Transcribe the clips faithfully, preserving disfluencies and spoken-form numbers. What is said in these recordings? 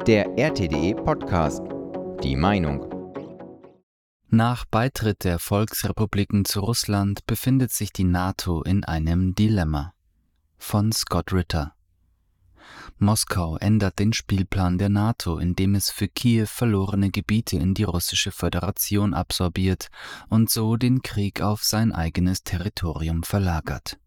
Der R T D E-Podcast. Die Meinung. Nach Beitritt der Volksrepubliken zu Russland befindet sich die NATO in einem Dilemma. Von Scott Ritter. Moskau ändert den Spielplan der NATO, indem es für Kiew verlorene Gebiete in die russische Föderation absorbiert und so den Krieg auf sein eigenes Territorium verlagert.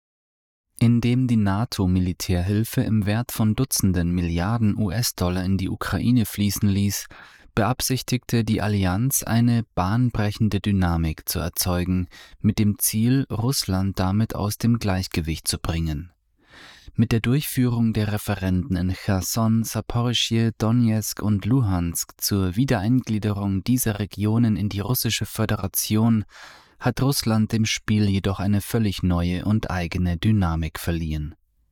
Indem die NATO Militärhilfe im Wert von Dutzenden Milliarden U S-Dollar in die Ukraine fließen ließ, beabsichtigte die Allianz eine bahnbrechende Dynamik zu erzeugen, mit dem Ziel, Russland damit aus dem Gleichgewicht zu bringen. Mit der Durchführung der Referenden in Cherson, Saporischschje, Donezk und Luhansk zur Wiedereingliederung dieser Regionen in die russische Föderation hat Russland dem Spiel jedoch eine völlig neue und eigene Dynamik verliehen.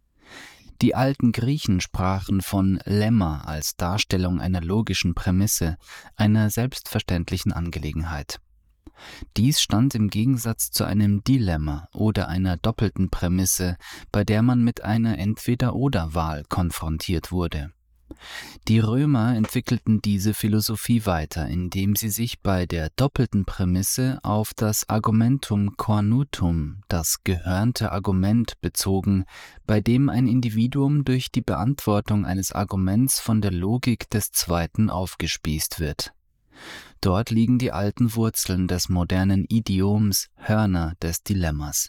Die alten Griechen sprachen von Lemma als Darstellung einer logischen Prämisse, einer selbstverständlichen Angelegenheit. Dies stand im Gegensatz zu einem Dilemma oder einer doppelten Prämisse, bei der man mit einer Entweder-oder-Wahl konfrontiert wurde. Die Römer entwickelten diese Philosophie weiter, indem sie sich bei der doppelten Prämisse auf das Argumentum cornutum, das gehörnte Argument, bezogen, bei dem ein Individuum durch die Beantwortung eines Arguments von der Logik des zweiten aufgespießt wird. Dort liegen die alten Wurzeln des modernen Idioms, Hörner des Dilemmas.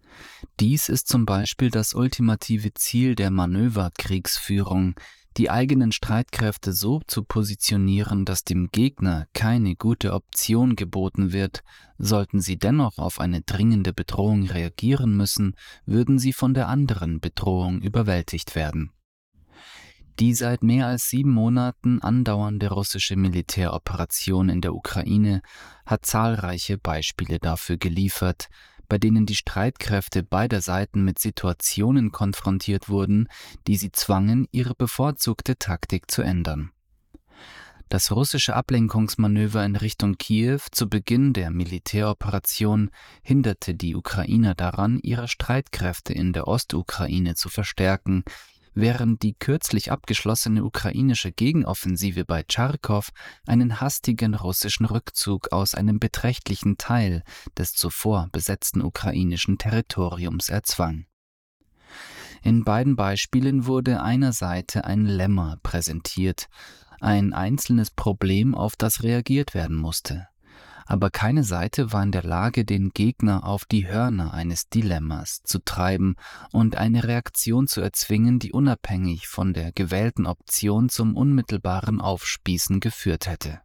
Dies ist zum Beispiel das ultimative Ziel der Manöverkriegsführung, die eigenen Streitkräfte so zu positionieren, dass dem Gegner keine gute Option geboten wird. Sollten sie dennoch auf eine dringende Bedrohung reagieren müssen, würden sie von der anderen Bedrohung überwältigt werden. Die seit mehr als sieben Monaten andauernde russische Militäroperation in der Ukraine hat zahlreiche Beispiele dafür geliefert, bei denen die Streitkräfte beider Seiten mit Situationen konfrontiert wurden, die sie zwangen, ihre bevorzugte Taktik zu ändern. Das russische Ablenkungsmanöver in Richtung Kiew zu Beginn der Militäroperation hinderte die Ukrainer daran, ihre Streitkräfte in der Ostukraine zu verstärken, während die kürzlich abgeschlossene ukrainische Gegenoffensive bei Charkow einen hastigen russischen Rückzug aus einem beträchtlichen Teil des zuvor besetzten ukrainischen Territoriums erzwang. In beiden Beispielen wurde einer Seite ein Lemma präsentiert, ein einzelnes Problem, auf das reagiert werden musste. Aber keine Seite war in der Lage, den Gegner auf die Hörner eines Dilemmas zu treiben und eine Reaktion zu erzwingen, die unabhängig von der gewählten Option zum unmittelbaren Aufspießen geführt hätte.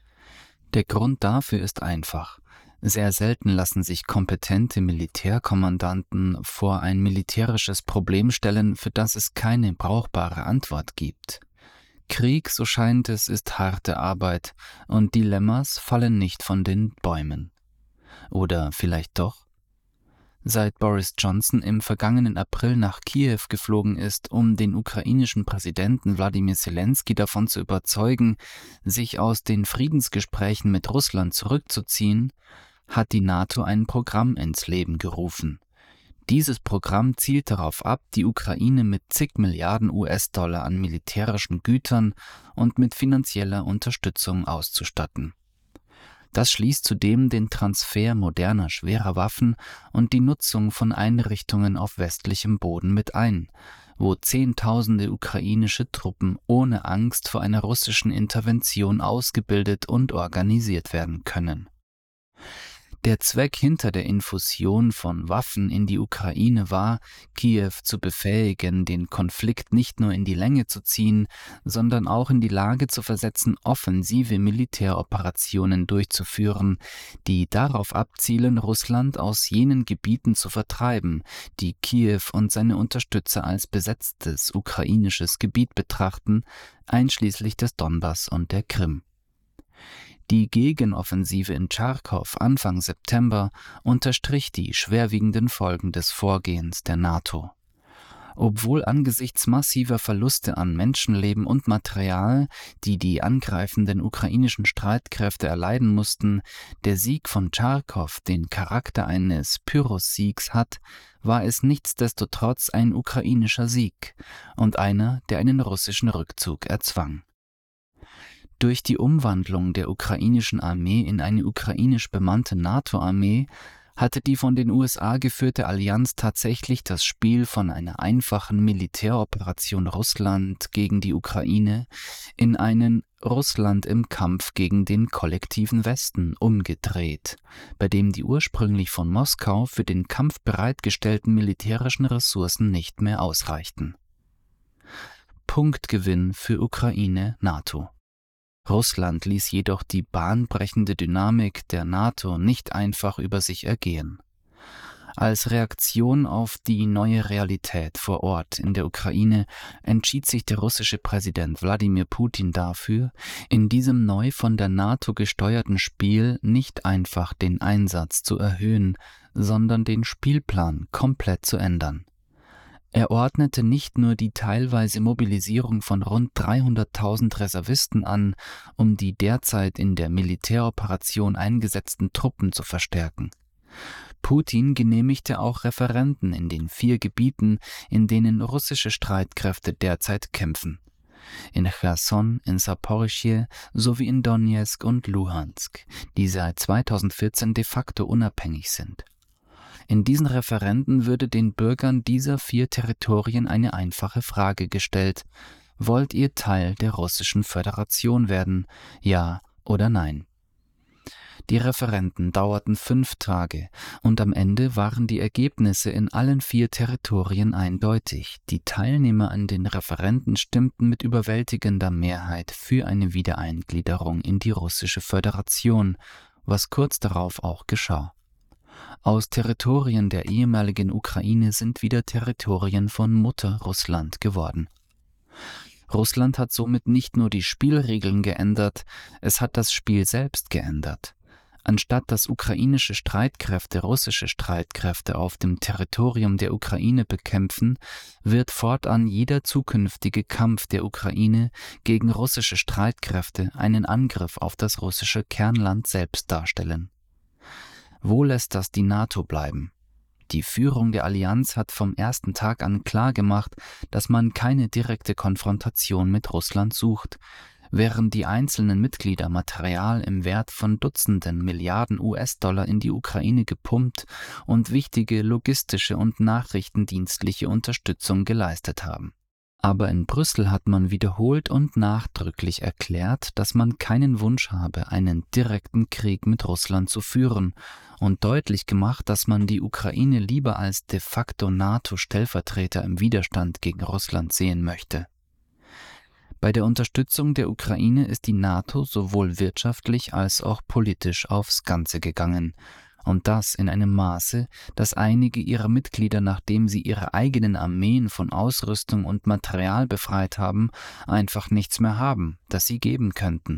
Der Grund dafür ist einfach. Sehr selten lassen sich kompetente Militärkommandanten vor ein militärisches Problem stellen, für das es keine brauchbare Antwort gibt. Krieg, so scheint es, ist harte Arbeit und Dilemmas fallen nicht von den Bäumen. Oder vielleicht doch? Seit Boris Johnson im vergangenen April nach Kiew geflogen ist, um den ukrainischen Präsidenten Wladimir Selenskyj davon zu überzeugen, sich aus den Friedensgesprächen mit Russland zurückzuziehen, hat die NATO ein Programm ins Leben gerufen. Dieses Programm zielt darauf ab, die Ukraine mit zig Milliarden U S-Dollar an militärischen Gütern und mit finanzieller Unterstützung auszustatten. Das schließt zudem den Transfer moderner schwerer Waffen und die Nutzung von Einrichtungen auf westlichem Boden mit ein, wo Zehntausende ukrainische Truppen ohne Angst vor einer russischen Intervention ausgebildet und organisiert werden können. Der Zweck hinter der Infusion von Waffen in die Ukraine war, Kiew zu befähigen, den Konflikt nicht nur in die Länge zu ziehen, sondern auch in die Lage zu versetzen, offensive Militäroperationen durchzuführen, die darauf abzielen, Russland aus jenen Gebieten zu vertreiben, die Kiew und seine Unterstützer als besetztes ukrainisches Gebiet betrachten, einschließlich des Donbass und der Krim. Die Gegenoffensive in Charkow Anfang September unterstrich die schwerwiegenden Folgen des Vorgehens der NATO. Obwohl angesichts massiver Verluste an Menschenleben und Material, die die angreifenden ukrainischen Streitkräfte erleiden mussten, der Sieg von Charkow den Charakter eines Pyrrhus-Siegs hat, war es nichtsdestotrotz ein ukrainischer Sieg und einer, der einen russischen Rückzug erzwang. Durch die Umwandlung der ukrainischen Armee in eine ukrainisch bemannte NATO-Armee hatte die von den U S A geführte Allianz tatsächlich das Spiel von einer einfachen Militäroperation Russland gegen die Ukraine in einen Russland im Kampf gegen den kollektiven Westen umgedreht, bei dem die ursprünglich von Moskau für den Kampf bereitgestellten militärischen Ressourcen nicht mehr ausreichten. Punktgewinn für Ukraine, NATO. Russland ließ jedoch die bahnbrechende Dynamik der NATO nicht einfach über sich ergehen. Als Reaktion auf die neue Realität vor Ort in der Ukraine entschied sich der russische Präsident Wladimir Putin dafür, in diesem neu von der NATO gesteuerten Spiel nicht einfach den Einsatz zu erhöhen, sondern den Spielplan komplett zu ändern. Er ordnete nicht nur die teilweise Mobilisierung von rund dreihunderttausend Reservisten an, um die derzeit in der Militäroperation eingesetzten Truppen zu verstärken. Putin genehmigte auch Referenden in den vier Gebieten, in denen russische Streitkräfte derzeit kämpfen: in Cherson, in Saporischschje sowie in Donezk und Luhansk, die seit zweitausendvierzehn de facto unabhängig sind. In diesen Referenden würde den Bürgern dieser vier Territorien eine einfache Frage gestellt: Wollt ihr Teil der Russischen Föderation werden? Ja oder nein? Die Referenden dauerten fünf Tage und am Ende waren die Ergebnisse in allen vier Territorien eindeutig. Die Teilnehmer an den Referenden stimmten mit überwältigender Mehrheit für eine Wiedereingliederung in die Russische Föderation, was kurz darauf auch geschah. Aus Territorien der ehemaligen Ukraine sind wieder Territorien von Mutter Russland geworden. Russland hat somit nicht nur die Spielregeln geändert, es hat das Spiel selbst geändert. Anstatt dass ukrainische Streitkräfte russische Streitkräfte auf dem Territorium der Ukraine bekämpfen, wird fortan jeder zukünftige Kampf der Ukraine gegen russische Streitkräfte einen Angriff auf das russische Kernland selbst darstellen. Wo lässt das die NATO bleiben? Die Führung der Allianz hat vom ersten Tag an klargemacht, dass man keine direkte Konfrontation mit Russland sucht, während die einzelnen Mitglieder Material im Wert von Dutzenden Milliarden U S-Dollar in die Ukraine gepumpt und wichtige logistische und nachrichtendienstliche Unterstützung geleistet haben. Aber in Brüssel hat man wiederholt und nachdrücklich erklärt, dass man keinen Wunsch habe, einen direkten Krieg mit Russland zu führen und deutlich gemacht, dass man die Ukraine lieber als de facto NATO-Stellvertreter im Widerstand gegen Russland sehen möchte. Bei der Unterstützung der Ukraine ist die NATO sowohl wirtschaftlich als auch politisch aufs Ganze gegangen. Und das in einem Maße, dass einige ihrer Mitglieder, nachdem sie ihre eigenen Armeen von Ausrüstung und Material befreit haben, einfach nichts mehr haben, das sie geben könnten.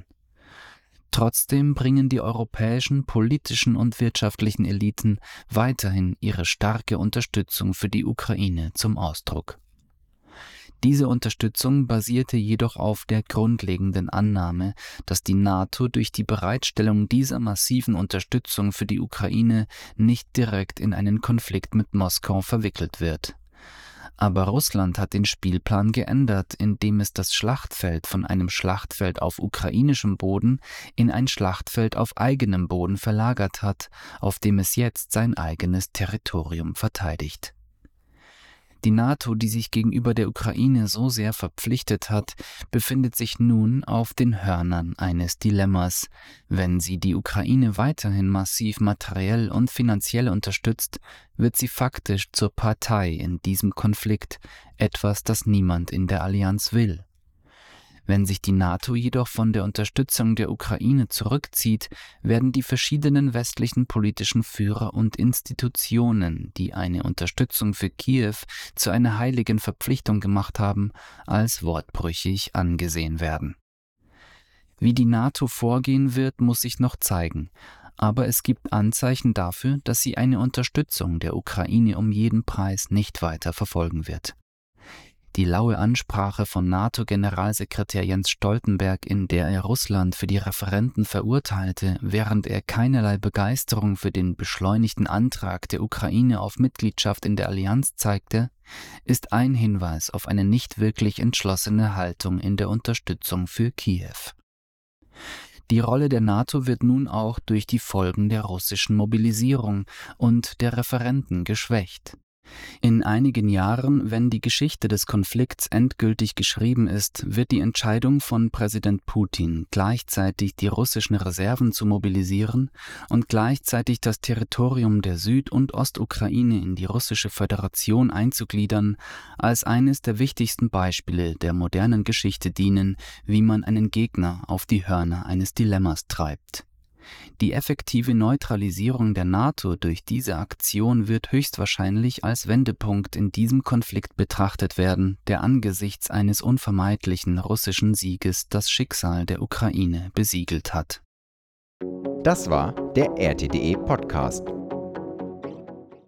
Trotzdem bringen die europäischen politischen und wirtschaftlichen Eliten weiterhin ihre starke Unterstützung für die Ukraine zum Ausdruck. Diese Unterstützung basierte jedoch auf der grundlegenden Annahme, dass die NATO durch die Bereitstellung dieser massiven Unterstützung für die Ukraine nicht direkt in einen Konflikt mit Moskau verwickelt wird. Aber Russland hat den Spielplan geändert, indem es das Schlachtfeld von einem Schlachtfeld auf ukrainischem Boden in ein Schlachtfeld auf eigenem Boden verlagert hat, auf dem es jetzt sein eigenes Territorium verteidigt. Die NATO, die sich gegenüber der Ukraine so sehr verpflichtet hat, befindet sich nun auf den Hörnern eines Dilemmas. Wenn sie die Ukraine weiterhin massiv materiell und finanziell unterstützt, wird sie faktisch zur Partei in diesem Konflikt, etwas, das niemand in der Allianz will. Wenn sich die NATO jedoch von der Unterstützung der Ukraine zurückzieht, werden die verschiedenen westlichen politischen Führer und Institutionen, die eine Unterstützung für Kiew zu einer heiligen Verpflichtung gemacht haben, als wortbrüchig angesehen werden. Wie die NATO vorgehen wird, muss sich noch zeigen. Aber es gibt Anzeichen dafür, dass sie eine Unterstützung der Ukraine um jeden Preis nicht weiter verfolgen wird. Die laue Ansprache von NATO-Generalsekretär Jens Stoltenberg, in der er Russland für die Referenden verurteilte, während er keinerlei Begeisterung für den beschleunigten Antrag der Ukraine auf Mitgliedschaft in der Allianz zeigte, ist ein Hinweis auf eine nicht wirklich entschlossene Haltung in der Unterstützung für Kiew. Die Rolle der NATO wird nun auch durch die Folgen der russischen Mobilisierung und der Referenden geschwächt. In einigen Jahren, wenn die Geschichte des Konflikts endgültig geschrieben ist, wird die Entscheidung von Präsident Putin, gleichzeitig die russischen Reserven zu mobilisieren und gleichzeitig das Territorium der Süd- und Ostukraine in die russische Föderation einzugliedern, als eines der wichtigsten Beispiele der modernen Geschichte dienen, wie man einen Gegner auf die Hörner eines Dilemmas treibt. Die effektive Neutralisierung der NATO durch diese Aktion wird höchstwahrscheinlich als Wendepunkt in diesem Konflikt betrachtet werden, der angesichts eines unvermeidlichen russischen Sieges das Schicksal der Ukraine besiegelt hat. Das war der R T D E Podcast.